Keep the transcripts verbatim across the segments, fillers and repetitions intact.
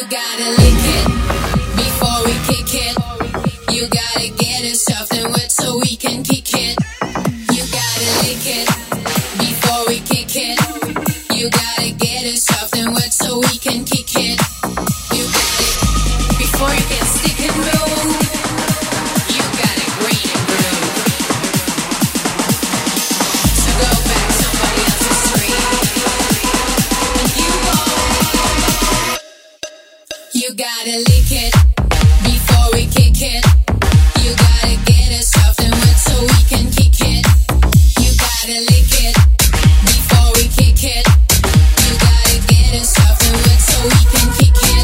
gotta lick it before we kick it. You gotta get it soft and wet so we can kick it. You gotta lick it before we kick it. You gotta get it soft and wet so we can kick it. You got it before you can stick and move. You got it green and blue. So go back somebody else's street. And you go. You gotta lick it before we kick it. You gotta get it soft and wet so we can kick it. You gotta lick it before we kick it. You gotta get it soft and wet so we can kick it.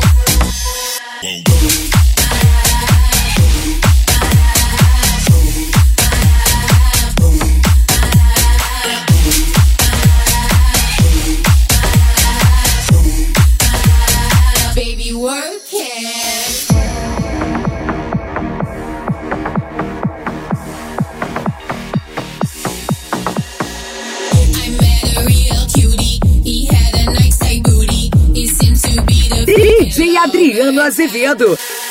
Baby, work it. I met a real cutie. He had a nice tight booty. He seemed to be the D J Adriano Azevedo.